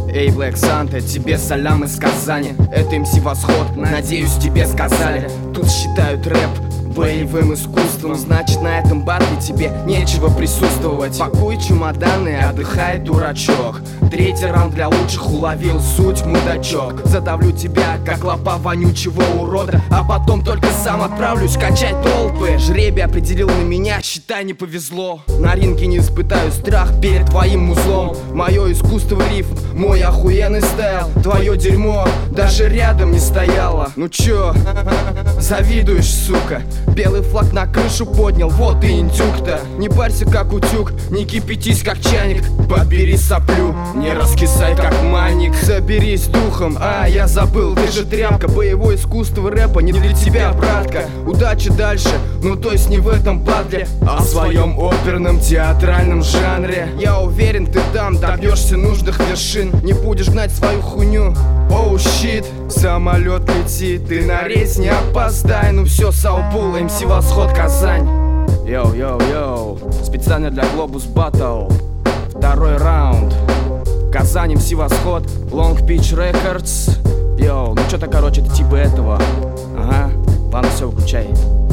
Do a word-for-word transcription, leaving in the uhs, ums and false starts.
Эй, Black Santa, тебе салям из Казани. Это эм си Восход, надеюсь, тебе сказали. Тут считают рэп боевым искусством, значит, на этом батле тебе нечего присутствовать. Пакуй чемоданы, отдыхай, дурачок. Третий раунд для лучших, уловил суть, мудачок. Задавлю тебя, как лапа вонючего урода, а потом только сам отправлюсь качать толпы. Жребий определил на меня, считай, не повезло. На ринге не испытаю страх перед твоим музлом. Мое искусство рифм, мой охуенный стайл. Твое дерьмо даже рядом не стояло. Ну чё, завидуешь, сука? Белый флаг на крышу поднял, вот и индюк-то. Не парься как утюг, не кипятись как чайник. Подбери соплю, не раскисай как маник. Соберись духом, а я забыл, ты же тряпка. Боевое искусство рэпа не для тебя, братка. Удачи дальше, ну то есть не в этом батле, а в своем оперном театральном жанре. Я уверен, ты там добьешься нужных вершин. Не будешь гнать свою хуйню. Оу, oh, щит, самолет летит, ты на рейс не опоздай. Ну все, Саупул, эм си Восход, Казань. Йоу, йоу, йоу, специально для Globus Battle. Второй раунд. Казань, эм си Восход, Long Beach Records. Йоу, ну что-то, короче, это типа этого. Ага, ладно, все, выключай.